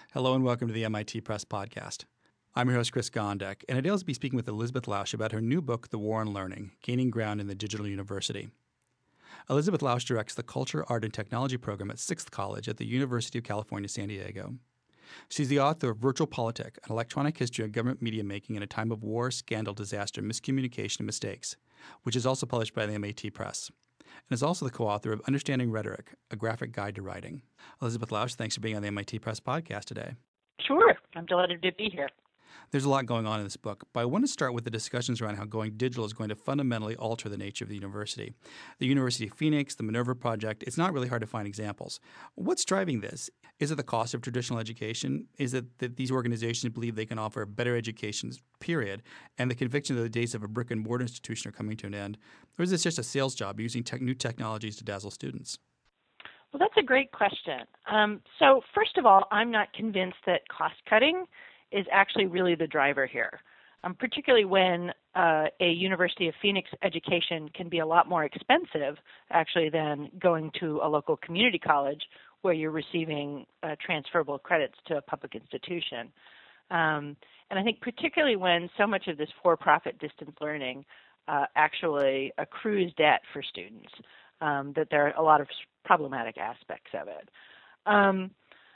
Hello and welcome to the MIT Press Podcast. I'm your host, Chris Gondek, and today I'll be speaking with Elizabeth Lausch about her new book, The War on Learning, Gaining Ground in the Digital University. Elizabeth Lausch directs the Culture, Art, and Technology program at Sixth College at the University of California, San Diego. She's the author of Virtual Politic, An Electronic History of Government Media Making in a Time of War, Scandal, Disaster, Miscommunication, and Mistakes, which is also published by the MIT Press, and is also the co-author of Understanding Rhetoric, A Graphic Guide to Writing. Elizabeth Lausch, thanks for being on the MIT Press Podcast today. Sure. I'm delighted to be here. There's a lot going on in this book, but I want to start with the discussions around how going digital is going to fundamentally alter the nature of the university. The University of Phoenix, the Minerva Project, it's not really hard to find examples. What's driving this? Is it the cost of traditional education? Is it that these organizations believe they can offer better education, period, and the conviction that the days of a brick-and-mortar institution are coming to an end? Or is this just a sales job using new technologies to dazzle students? Well, that's a great question. So first of all, I'm not convinced that cost-cutting is actually really the driver here, particularly when a University of Phoenix education can be a lot more expensive, actually, than going to a local community college where you're receiving transferable credits to a public institution. And I think particularly when so much of this for-profit distance learning actually accrues debt for students, that there are a lot of problematic aspects of it. And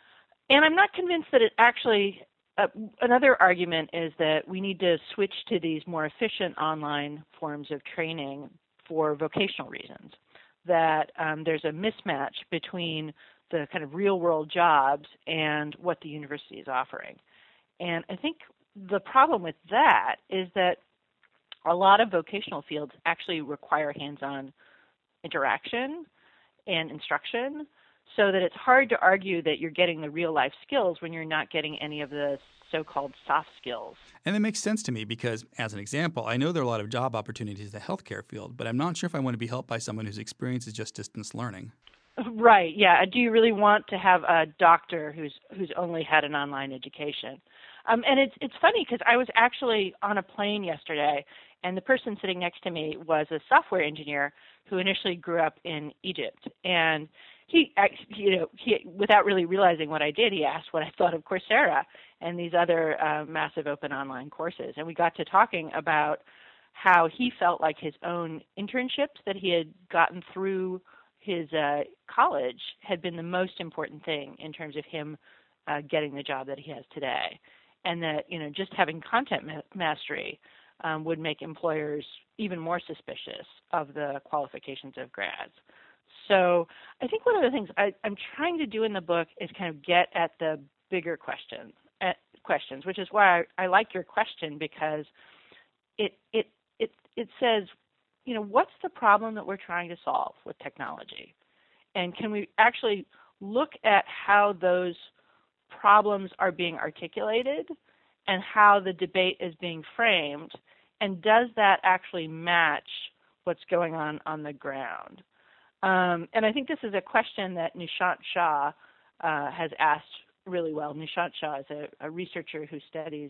I'm not convinced that it actually another argument is that we need to switch to these more efficient online forms of training for vocational reasons, that there's a mismatch between the kind of real-world jobs and what the university is offering. And I think the problem with that is that a lot of vocational fields actually require hands-on interaction and instruction, so that it's hard to argue that you're getting the real-life skills when you're not getting any of the so-called soft skills. And that makes sense to me because, as an example, I know there are a lot of job opportunities in the healthcare field, but I'm not sure if I want to be helped by someone whose experience is just distance learning. Right, yeah. Do you really want to have a doctor who's only had an online education? And it's funny because I was actually on a plane yesterday, and the person sitting next to me was a software engineer who initially grew up in Egypt. And he without really realizing what I did, he asked what I thought of Coursera and these other massive open online courses. And we got to talking about how he felt like his own internships that he had gotten through his college had been the most important thing in terms of him getting the job that he has today. And that, just having content mastery would make employers even more suspicious of the qualifications of grads. So I think one of the things I'm trying to do in the book is kind of get at the bigger questions, which is why I like your question, because it says, what's the problem that we're trying to solve with technology? And can we actually look at how those problems are being articulated and how the debate is being framed, and does that actually match what's going on the ground? And I think this is a question that Nishant Shah has asked really well. Nishant Shah is a researcher who studies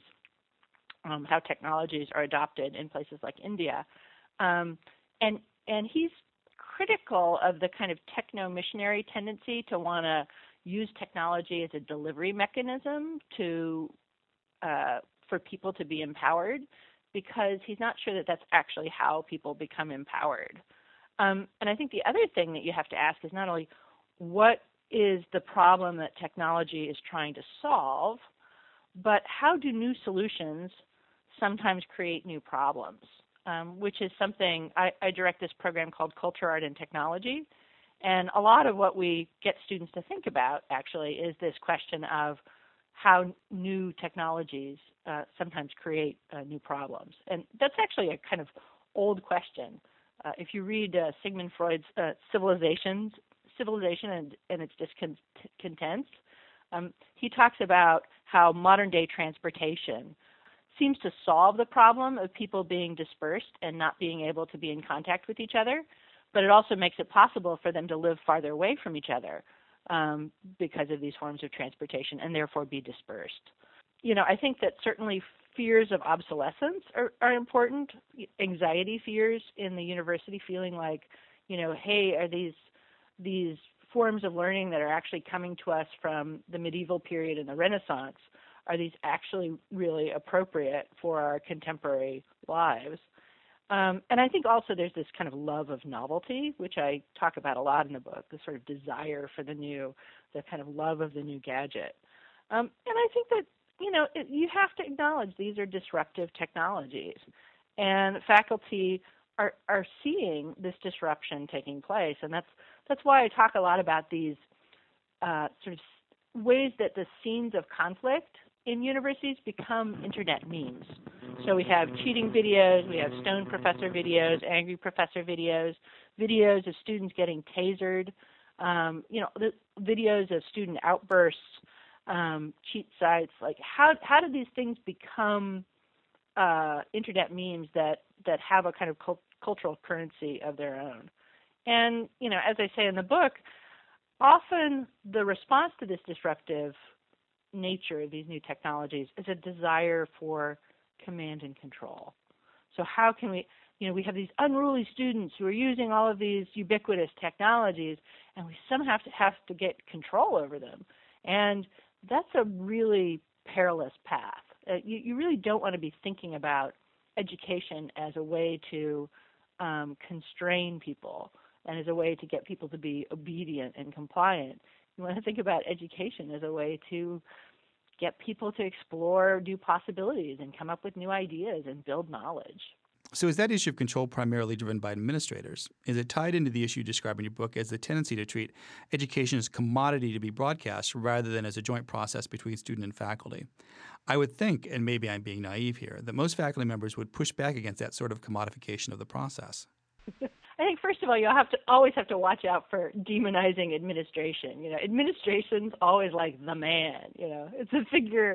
how technologies are adopted in places like India. And he's critical of the kind of techno-missionary tendency to want to use technology as a delivery mechanism for people to be empowered, because he's not sure that that's actually how people become empowered. And I think the other thing that you have to ask is not only what is the problem that technology is trying to solve, but how do new solutions sometimes create new problems, which is something I direct this program called Culture, Art, and Technology. And a lot of what we get students to think about actually is this question of how new technologies sometimes create new problems. And that's actually a kind of old question. If you read Sigmund Freud's Civilization and its Discontents, he talks about how modern-day transportation seems to solve the problem of people being dispersed and not being able to be in contact with each other, but it also makes it possible for them to live farther away from each other because of these forms of transportation and therefore be dispersed. I think that certainly fears of obsolescence are important. Anxiety fears in the university, feeling like, hey, are these forms of learning that are actually coming to us from the medieval period and the Renaissance, are these actually really appropriate for our contemporary lives? And I think also there's this kind of love of novelty, which I talk about a lot in the book, the sort of desire for the new, the kind of love of the new gadget. And I think that, you have to acknowledge these are disruptive technologies. And faculty are seeing this disruption taking place. And that's why I talk a lot about these sort of ways that the scenes of conflict in universities become internet memes. So we have cheating videos, we have stoned professor videos, angry professor videos, videos of students getting tasered, the videos of student outbursts, cheat sites. Like how do these things become internet memes that have a kind of cultural currency of their own? And as I say in the book, often the response to this disruptive nature of these new technologies is a desire for command and control. So how can we have these unruly students who are using all of these ubiquitous technologies, and we somehow have to get control over them. And that's a really perilous path. You really don't want to be thinking about education as a way to constrain people and as a way to get people to be obedient and compliant. You want to think about education as a way to get people to explore new possibilities and come up with new ideas and build knowledge. So is that issue of control primarily driven by administrators? Is it tied into the issue you describe in your book as the tendency to treat education as a commodity to be broadcast rather than as a joint process between student and faculty? I would think, and maybe I'm being naive here, that most faculty members would push back against that sort of commodification of the process. I think, first of all, you'll always have to watch out for demonizing administration. Administration's always like the man. It's a figure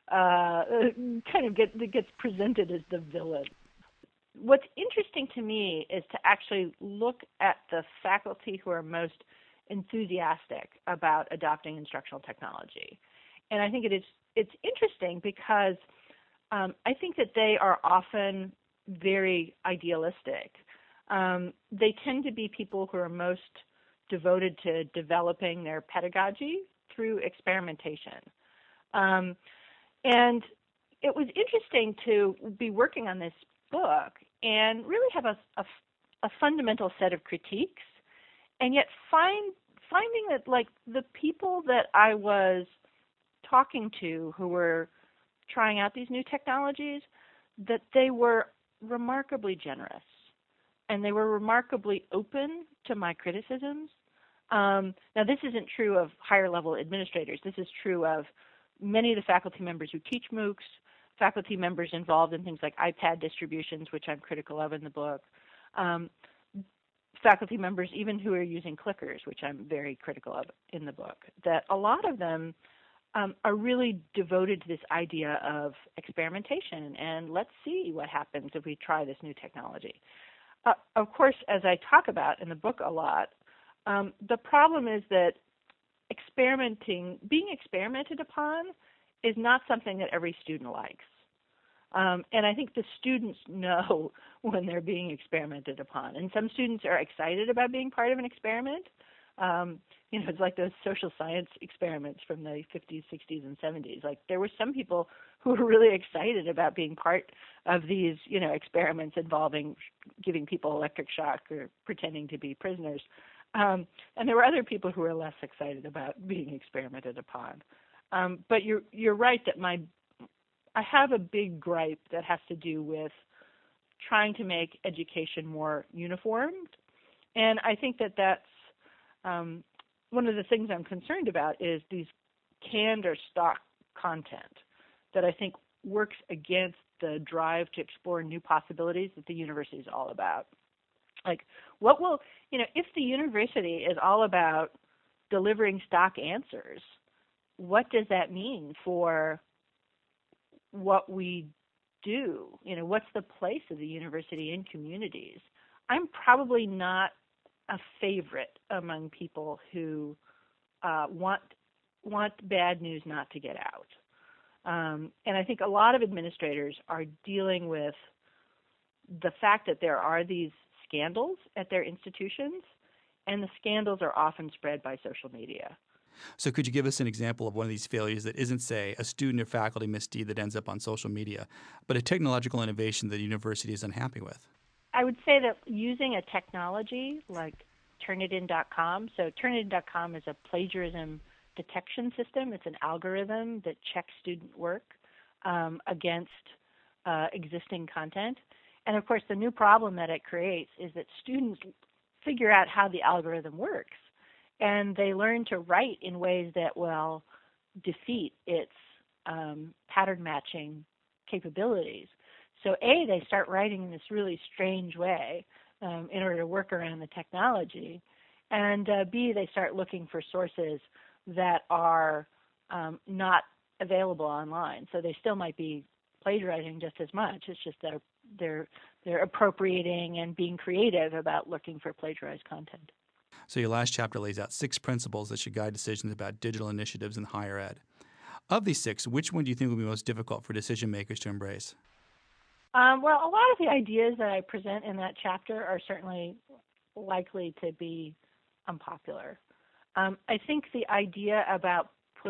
that gets presented as the villain. What's interesting to me is to actually look at the faculty who are most enthusiastic about adopting instructional technology. And I think it's interesting because I think that they are often very idealistic. They tend to be people who are most devoted to developing their pedagogy through experimentation. And it was interesting to be working on this book and really have a fundamental set of critiques, and yet finding that, like, the people that I was talking to who were trying out these new technologies, that they were remarkably generous. And they were remarkably open to my criticisms. Now, this isn't true of higher-level administrators. This is true of many of the faculty members who teach MOOCs, faculty members involved in things like iPad distributions, which I'm critical of in the book, faculty members even who are using clickers, which I'm very critical of in the book, that a lot of them are really devoted to this idea of experimentation and let's see what happens if we try this new technology. Of course, as I talk about in the book a lot, the problem is that being experimented upon is not something that every student likes. And I think the students know when they're being experimented upon. And some students are excited about being part of an experiment. It's like those social science experiments from the 50s, 60s, and 70s. Like, there were some people who were really excited about being part of these, experiments involving giving people electric shock or pretending to be prisoners. And there were other people who were less excited about being experimented upon. But you're right that I have a big gripe that has to do with trying to make education more uniformed. And I think that that's one of the things I'm concerned about is these canned or stock content that I think works against the drive to explore new possibilities that the university is all about. Like, if the university is all about delivering stock answers, what does that mean for what we do? What's the place of the university in communities? I'm probably not a favorite among people who want bad news not to get out. And I think a lot of administrators are dealing with the fact that there are these scandals at their institutions, and the scandals are often spread by social media. So could you give us an example of one of these failures that isn't, say, a student or faculty misdeed that ends up on social media, but a technological innovation that a university is unhappy with? I would say that using a technology like Turnitin.com, so Turnitin.com is a plagiarism detection system. It's an algorithm that checks student work against existing content. And of course, the new problem that it creates is that students figure out how the algorithm works, and they learn to write in ways that will defeat its pattern matching capabilities. So A, they start writing in this really strange way in order to work around the technology, and B, they start looking for sources that are not available online. So they still might be plagiarizing just as much. It's just that they're appropriating and being creative about looking for plagiarized content. So your last chapter lays out 6 principles that should guide decisions about digital initiatives in higher ed. Of these 6, which one do you think will be most difficult for decision makers to embrace? Well, a lot of the ideas that I present in that chapter are certainly likely to be unpopular. I think the idea about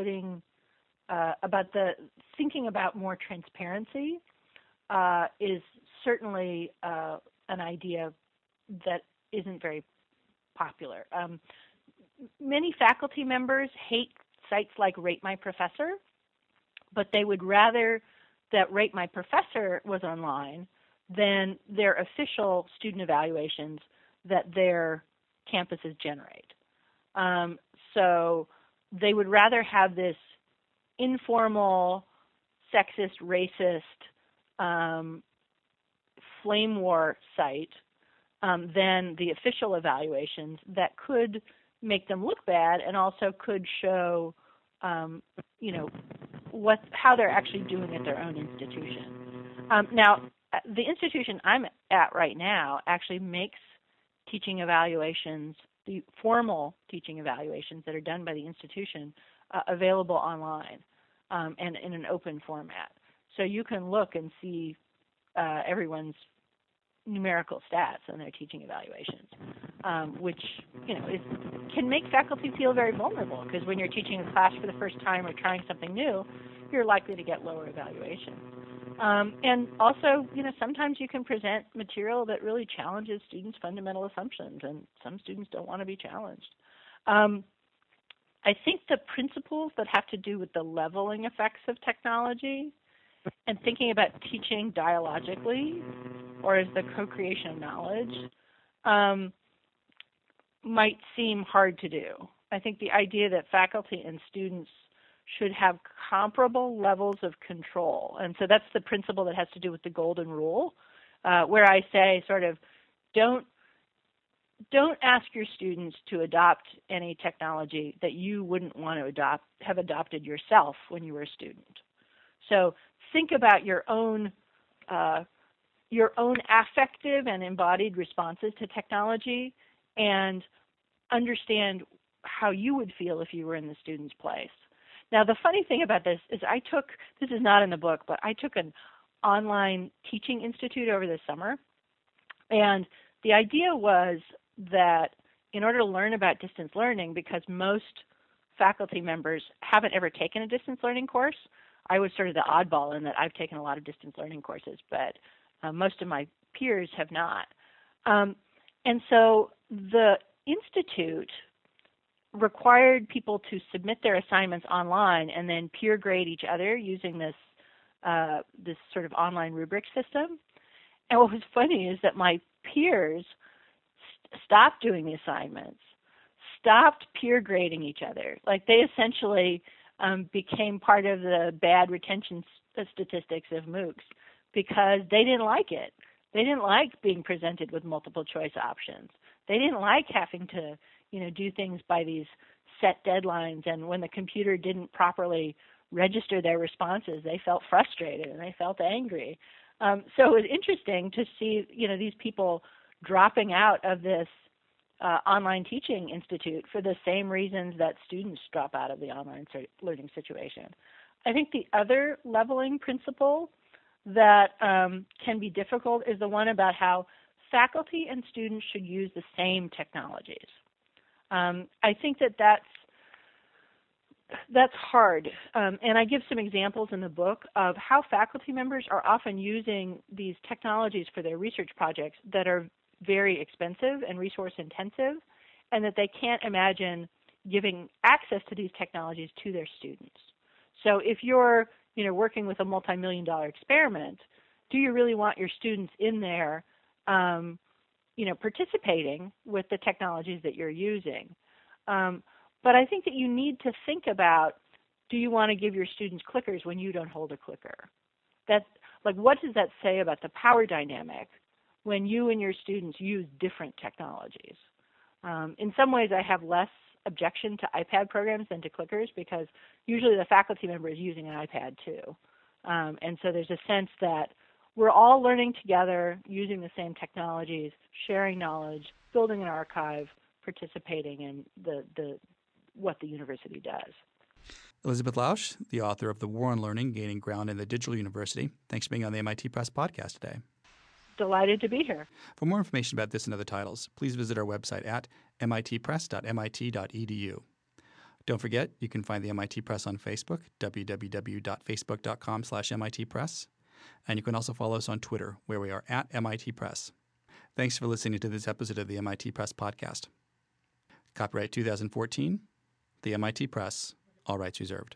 thinking about more transparency is certainly an idea that isn't very popular. Many faculty members hate sites like Rate My Professor, but they would rather that Rate My Professor was online than their official student evaluations that their campuses generate. So they would rather have this informal, sexist, racist flame war site than the official evaluations that could make them look bad and also could show, how they're actually doing at their own institution. Now, the institution I'm at right now actually makes teaching evaluations, the formal teaching evaluations that are done by the institution, available online and in an open format. So you can look and see everyone's numerical stats on their teaching evaluations, which can make faculty feel very vulnerable, because when you're teaching a class for the first time or trying something new, you're likely to get lower evaluations. And also, sometimes you can present material that really challenges students' fundamental assumptions, and some students don't want to be challenged. I think the principles that have to do with the leveling effects of technology and thinking about teaching dialogically or as the co-creation of knowledge might seem hard to do. I think the idea that faculty and students should have comparable levels of control. And so that's the principle that has to do with the golden rule, where I say sort of don't ask your students to adopt any technology that you wouldn't want to have adopted yourself when you were a student. So think about your own affective and embodied responses to technology and understand how you would feel if you were in the student's place. Now, the funny thing about this is this is not in the book, but I took an online teaching institute over the summer. And the idea was that in order to learn about distance learning, because most faculty members haven't ever taken a distance learning course, I was sort of the oddball in that I've taken a lot of distance learning courses, but most of my peers have not. And so the institute required people to submit their assignments online and then peer grade each other using this sort of online rubric system. And what was funny is that my peers stopped doing the assignments, stopped peer grading each other. Like they essentially became part of the bad retention statistics of MOOCs because they didn't like it. They didn't like being presented with multiple choice options. They didn't like having to do things by these set deadlines, and when the computer didn't properly register their responses, they felt frustrated and they felt angry. So it was interesting to see, these people dropping out of this online teaching institute for the same reasons that students drop out of the online learning situation. I think the other leveling principle that can be difficult is the one about how faculty and students should use the same technologies. I think that's hard. And I give some examples in the book of how faculty members are often using these technologies for their research projects that are very expensive and resource intensive, and that they can't imagine giving access to these technologies to their students. So if you're working with a multi-million-dollar experiment, do you really want your students in there participating with the technologies that you're using? But I think that you need to think about, do you want to give your students clickers when you don't hold a clicker? What does that say about the power dynamic when you and your students use different technologies? In some ways, I have less objection to iPad programs than to clickers, because usually the faculty member is using an iPad too. And so there's a sense that we're all learning together, using the same technologies, sharing knowledge, building an archive, participating in what the university does. Elizabeth Lausch, the author of The War on Learning, Gaining Ground in the Digital University. Thanks for being on the MIT Press podcast today. Delighted to be here. For more information about this and other titles, please visit our website at mitpress.mit.edu. Don't forget, you can find the MIT Press on Facebook, www.facebook.com/MITpress. And you can also follow us on Twitter, where we are at MIT Press. Thanks for listening to this episode of the MIT Press podcast. Copyright 2014, the MIT Press, all rights reserved.